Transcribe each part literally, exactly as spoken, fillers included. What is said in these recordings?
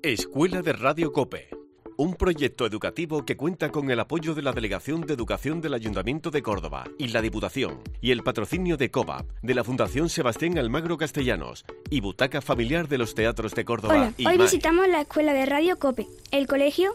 Escuela de Radio COPE, un proyecto educativo que cuenta con el apoyo de la Delegación de Educación del Ayuntamiento de Córdoba y la Diputación, y el patrocinio de COVAP, de la Fundación Sebastián Almagro Castellanos y Butaca Familiar de los Teatros de Córdoba. Hola, y hoy más. visitamos la Escuela de Radio COPE, el colegio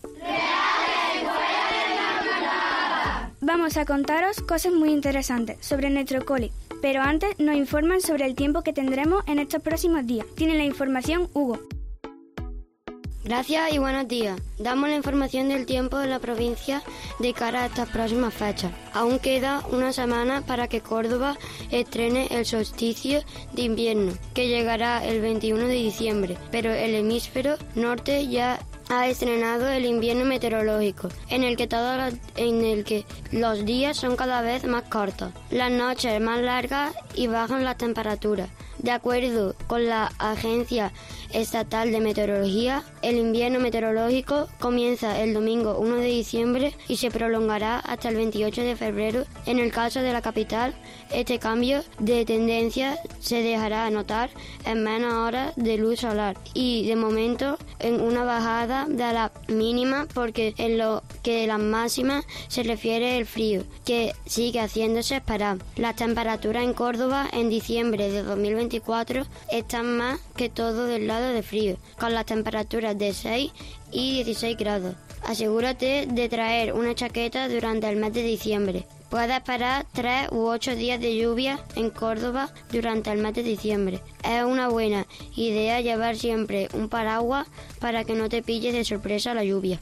Vamos a contaros cosas muy interesantes sobre nuestro cole, pero antes nos informan sobre el tiempo que tendremos en estos próximos días. Tiene la información Hugo. Gracias y buenos días. Damos la información del tiempo de la provincia de cara a estas próximas fechas. Aún queda una semana para que Córdoba estrene el solsticio de invierno, que llegará el veintiuno de diciembre, pero el hemisferio norte ya ha estrenado el invierno meteorológico, en el que todos los, en el que los días son cada vez más cortos, las noches más largas y bajan las temperaturas. De acuerdo con la Agencia Estatal de Meteorología, el invierno meteorológico comienza el domingo uno de diciembre y se prolongará hasta el veintiocho de febrero. En el caso de la capital, este cambio de tendencia se dejará notar en menos horas de luz solar y, de momento, en una bajada de la mínima, porque en lo que a las máximas se refiere el frío, que sigue haciéndose esperar. Las temperaturas en Córdoba en diciembre de dos mil veinticuatro están más que todo del lado de frío, con las temperaturas de seis y dieciséis grados. Asegúrate de traer una chaqueta durante el mes de diciembre. Puedes esperar tres u ocho días de lluvia en Córdoba durante el mes de diciembre. Es una buena idea llevar siempre un paraguas para que no te pille de sorpresa la lluvia.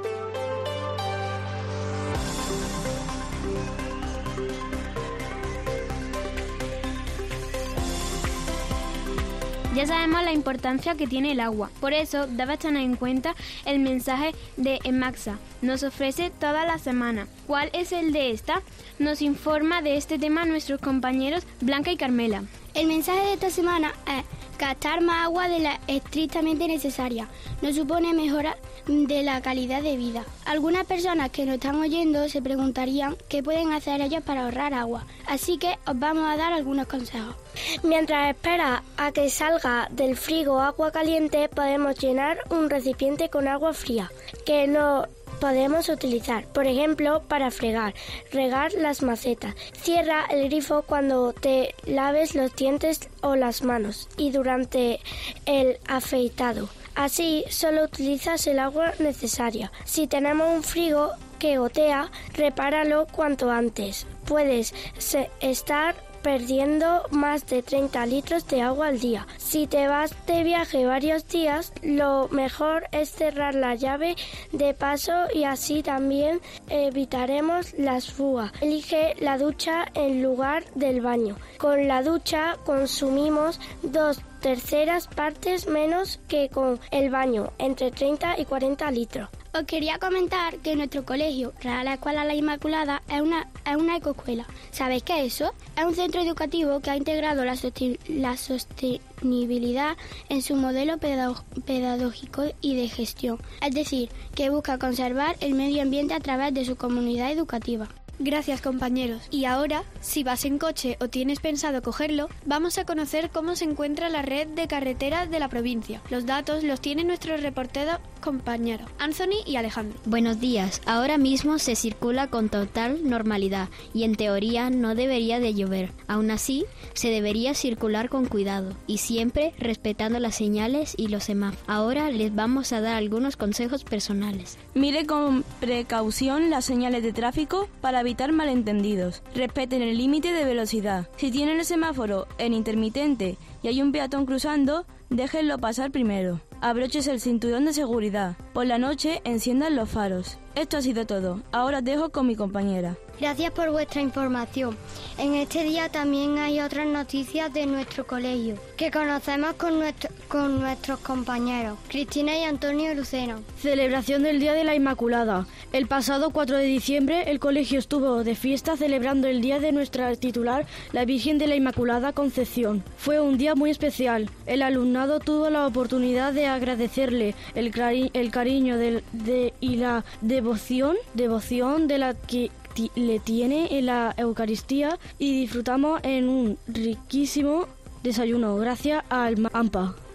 Ya sabemos la importancia que tiene el agua, por eso debes tener en cuenta el mensaje de Emaxa. Nos ofrece toda la semana. ¿Cuál es el de esta? Nos informa de este tema nuestros compañeros Blanca y Carmela. El mensaje de esta semana es: gastar más agua de la estrictamente necesaria no supone mejora de la calidad de vida. Algunas personas que nos están oyendo se preguntarían qué pueden hacer ellos para ahorrar agua, así que os vamos a dar algunos consejos. Mientras esperas a que salga del frigo agua caliente, podemos llenar un recipiente con agua fría que no podemos utilizar, por ejemplo, para fregar, regar las macetas. Cierra el grifo cuando te laves los dientes o las manos y durante el afeitado. Así solo utilizas el agua necesaria. Si tenemos un frigo que gotea, repáralo cuanto antes. Puedes estar perdiendo más de treinta litros de agua al día. Si te vas de viaje varios días, lo mejor es cerrar la llave de paso y así también evitaremos las fugas. Elige la ducha en lugar del baño. Con la ducha consumimos dos terceras partes menos que con el baño, entre treinta y cuarenta litros. Os quería comentar que nuestro colegio, Real Escuela La Inmaculada, es una, es una ecoescuela. ¿Sabéis qué es eso? Es un centro educativo que ha integrado la, sosti- la sostenibilidad en su modelo pedag- pedagógico y de gestión. Es decir, que busca conservar el medio ambiente a través de su comunidad educativa. Gracias, compañeros. Y ahora, si vas en coche o tienes pensado cogerlo, vamos a conocer cómo se encuentra la red de carreteras de la provincia. Los datos los tienen nuestros reporteros compañeros, Anthony y Alejandro. Buenos días. Ahora mismo se circula con total normalidad y en teoría no debería de llover. Aún así, se debería circular con cuidado y siempre respetando las señales y los semáforos. Ahora les vamos a dar algunos consejos personales. Mire con precaución las señales de tráfico para evitar malentendidos. Respeten el límite de velocidad. Si tienen el semáforo en intermitente y hay un peatón cruzando, déjenlo pasar primero. Abróchese el cinturón de seguridad. Por la noche enciendan los faros. Esto ha sido todo. Ahora os dejo con mi compañera. Gracias por vuestra información. En este día también hay otras noticias de nuestro colegio que conocemos con, nuestro, con nuestros compañeros Cristina y Antonio Lucena. Celebración del Día de la Inmaculada. El pasado cuatro de diciembre el colegio estuvo de fiesta celebrando el día de nuestra titular, la Virgen de la Inmaculada Concepción. Fue un día muy especial. El alumnado tuvo la oportunidad de agradecerle el, cari- el cariño de, de, y la devoción, devoción de la que le tiene en la Eucaristía y disfrutamos en un riquísimo desayuno gracias al AMPA.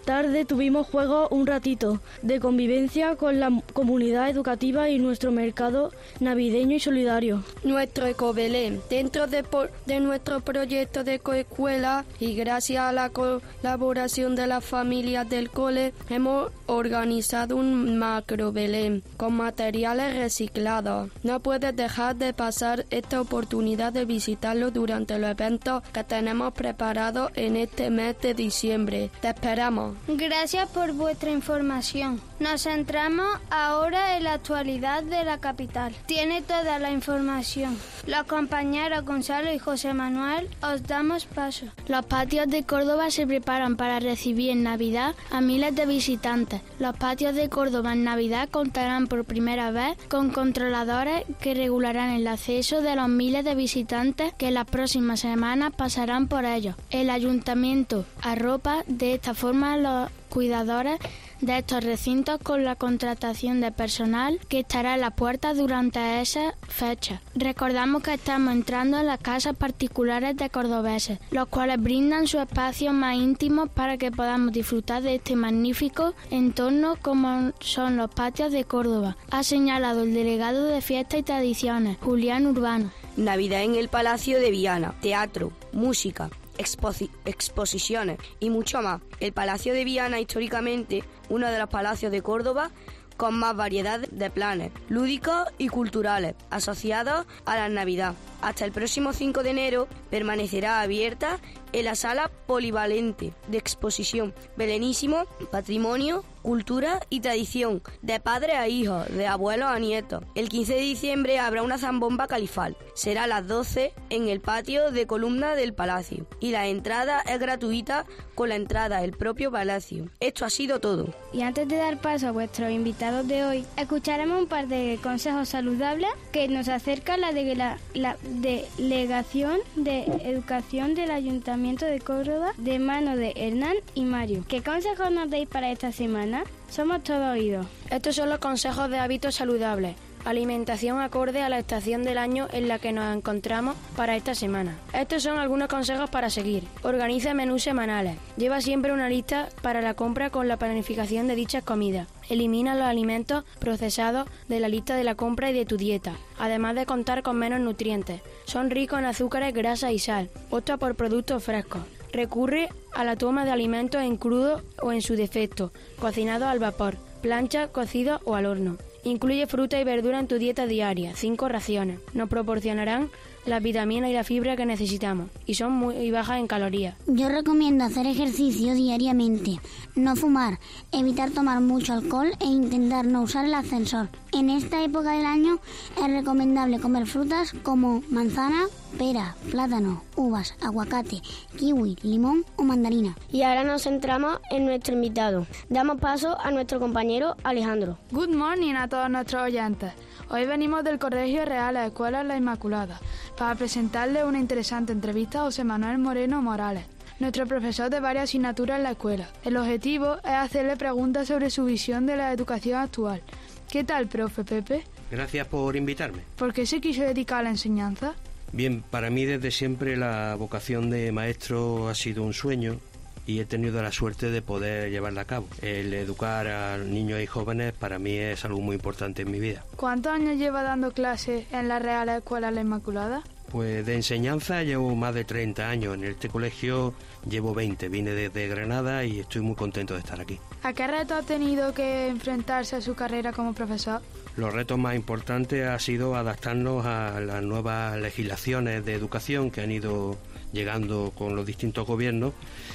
tarde tuvimos juegos un ratito de convivencia con la comunidad educativa y nuestro mercado navideño y solidario. Nuestro Ecobelén, dentro de, de nuestro proyecto de coescuela y gracias a la colaboración de las familias del cole, hemos organizado un macro Belén con materiales reciclados. No puedes dejar de pasar esta oportunidad de visitarlo durante los eventos que tenemos preparados en este mes de diciembre. Te esperamos. Gracias por vuestra información. Nos centramos ahora en la actualidad de la capital. Tiene toda la información. Los compañeros Gonzalo y José Manuel os damos paso. Los patios de Córdoba se preparan para recibir en Navidad a miles de visitantes. Los patios de Córdoba en Navidad contarán por primera vez con controladores que regularán el acceso de los miles de visitantes que las próximas semanas pasarán por ellos. El ayuntamiento arropa de esta forma a los cuidadores de estos recintos con la contratación de personal que estará en las puertas durante esa fecha. Recordamos que estamos entrando en las casas particulares de cordobeses, los cuales brindan sus espacios más íntimos para que podamos disfrutar de este magnífico entorno como son los patios de Córdoba, ha señalado el delegado de Fiestas y Tradiciones, Julián Urbano. Navidad en el Palacio de Viana, teatro, música, Exposi- exposiciones y mucho más. El Palacio de Viana, históricamente uno de los palacios de Córdoba con más variedad de planes lúdicos y culturales asociados a la Navidad. Hasta el próximo cinco de enero permanecerá abierta en la sala polivalente de exposición Belenísimo, Patrimonio, Cultura y Tradición, de padres a hijos, de abuelos a nietos. El quince de diciembre habrá una zambomba califal. Será a las doce en el patio de columna del palacio y la entrada es gratuita con la entrada del propio palacio. Esto ha sido todo. Y antes de dar paso a vuestros invitados de hoy, escucharemos un par de consejos saludables que nos acerca la, de la, la Delegación de Educación del Ayuntamiento de Córdoba de mano de Hernán y Mario. ¿Qué consejos nos dais para esta semana? Somos todos oídos. Estos son los consejos de hábitos saludables. Alimentación acorde a la estación del año en la que nos encontramos para esta semana. Estos son algunos consejos para seguir. Organiza menús semanales. Lleva siempre una lista para la compra con la planificación de dichas comidas. Elimina los alimentos procesados de la lista de la compra y de tu dieta, además de contar con menos nutrientes. Son ricos en azúcares, grasa y sal. Opta por productos frescos. Recurre a la toma de alimentos en crudo o en su defecto, cocinados al vapor, plancha, cocido o al horno. Incluye fruta y verdura en tu dieta diaria, cinco raciones. Nos proporcionarán las vitaminas y la fibra que necesitamos y son muy bajas en calorías. Yo recomiendo hacer ejercicio diariamente, no fumar, evitar tomar mucho alcohol e intentar no usar el ascensor. En esta época del año es recomendable comer frutas como manzana, pera, plátano, uvas, aguacate, kiwi, limón o mandarina. Y ahora nos centramos en nuestro invitado. Damos paso a nuestro compañero Alejandro. Good morning a todos nuestros oyentes. Hoy venimos del Colegio Real a Escuela La Inmaculada para presentarles una interesante entrevista a José Manuel Moreno Morales, nuestro profesor de varias asignaturas en la escuela. El objetivo es hacerle preguntas sobre su visión de la educación actual. ¿Qué tal, profe Pepe? Gracias por invitarme. ¿Por qué se quiso dedicar a la enseñanza? Bien, para mí desde siempre la vocación de maestro ha sido un sueño y he tenido la suerte de poder llevarla a cabo. El educar a niños y jóvenes para mí es algo muy importante en mi vida. ¿Cuántos años lleva dando clases en la Real Escuela La Inmaculada? Pues de enseñanza llevo más de treinta años. En este colegio llevo veinte. Vine desde Granada y estoy muy contento de estar aquí. ¿A qué reto ha tenido que enfrentarse a su carrera como profesor? Los retos más importantes ha sido adaptarnos a las nuevas legislaciones de educación que han ido llegando con los distintos gobiernos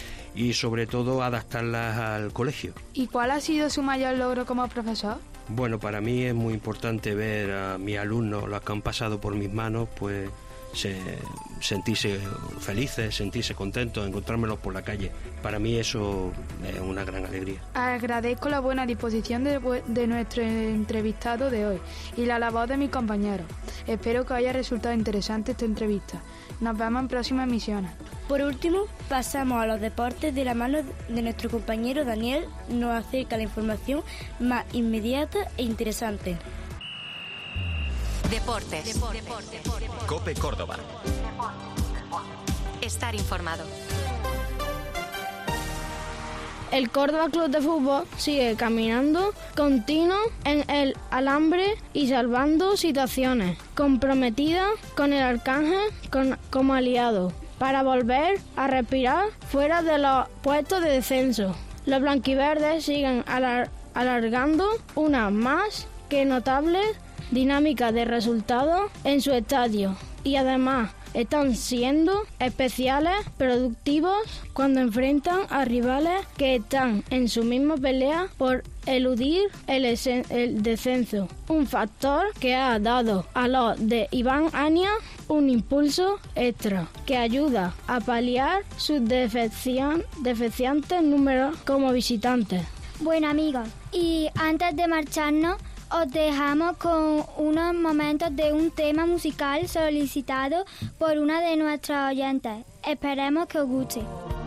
y sobre todo adaptarlas al colegio. ¿Y cuál ha sido su mayor logro como profesor? Bueno, para mí es muy importante ver a mis alumnos, los que han pasado por mis manos, pues se, sentirse felices, sentirse contentos, encontrármelos por la calle. Para mí eso es una gran alegría. Agradezco la buena disposición de, de nuestro entrevistado de hoy y la labor de mis compañeros. Espero que haya resultado interesante esta entrevista. Nos vemos en próximas emisiones. Por último, pasamos a los deportes de la mano de nuestro compañero Daniel. Nos acerca la información más inmediata e interesante. Deportes. Deportes. COPE Córdoba. Estar informado. El Córdoba Club de Fútbol sigue caminando continuo en el alambre y salvando situaciones, comprometida con el Arcángel con, como aliado, para volver a respirar fuera de los puestos de descenso. Los blanquiverdes siguen alar, alargando una más que notable dinámica de resultados en su estadio y además están siendo especiales, productivos cuando enfrentan a rivales que están en su misma pelea por eludir el, el descenso. Un factor que ha dado a los de Iván Ania un impulso extra que ayuda a paliar sus defecian, deficientes números como visitantes. Bueno, amigos, y antes de marcharnos, os dejamos con unos momentos de un tema musical solicitado por una de nuestras oyentes. Esperemos que os guste.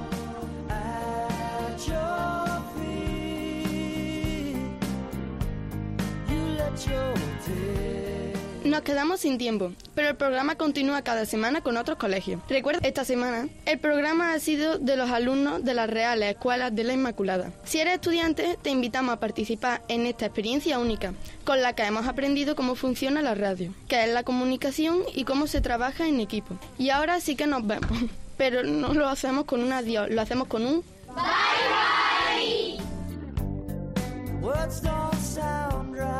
Nos quedamos sin tiempo, pero el programa continúa cada semana con otros colegios. Recuerda, esta semana el programa ha sido de los alumnos de las Reales Escuelas de la Inmaculada. Si eres estudiante, te invitamos a participar en esta experiencia única, con la que hemos aprendido cómo funciona la radio, qué es la comunicación y cómo se trabaja en equipo. Y ahora sí que nos vemos, pero no lo hacemos con un adiós, lo hacemos con un bye bye. Words don't sound right.